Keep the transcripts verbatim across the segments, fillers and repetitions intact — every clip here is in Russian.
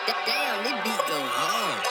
Damn, this beat go hard.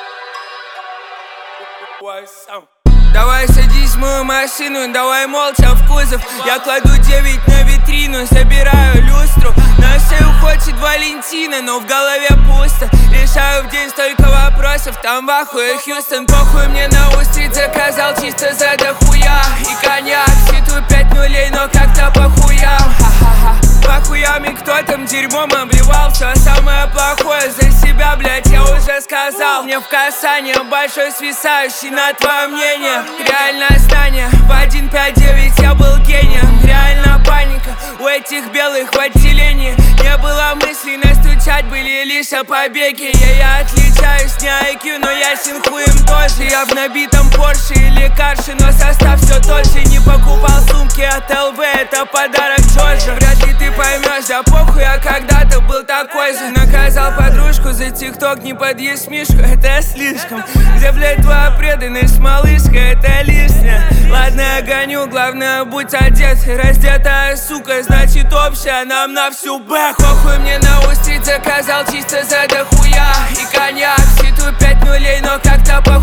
Давай садись в мою машину, давай молча в кузов. Я кладу девять на витрину, забираю люстру. На шею хочет Валентина, но в голове пусто. Решаю в день столько вопросов, там в ахуе Хьюстон. Похуй мне на устриц, заказал чисто за дохуя. И коньяк, считаю пять нулей, но как-то похуям. Ха-ха-ха. Похуями, кто там дерьмом обливал. Все самое плохое за себя, блять, я уже сказал. Мне в касание большой свисающий на твое мнение. Реальное знание, в один пять девять я был гением. Реально паника у этих белых в отделении. Не было мыслей настучать, были лишь о побеге. Я, я отличаюсь не ай кью, но ясен хуем тоже. Я в набитом Порше или Карше, но состав все тот же. Не покупал сумки от эл вэ, это подарок Джорджа. Вряд ли ты поймешь, да похуй, я когда-то был такой же. Наказал подружку за тикток, не подъесть мишку, это слишком. Где, блядь, твоя преданность, малышка, это лишнее. Ладно, я гоню, главное, будь одет. Раздетая, сука, значит общая нам на всю бэх. Похуй мне на устриц, заказал чисто за дохуя. И коньяк, считаю пять нулей, но как-то по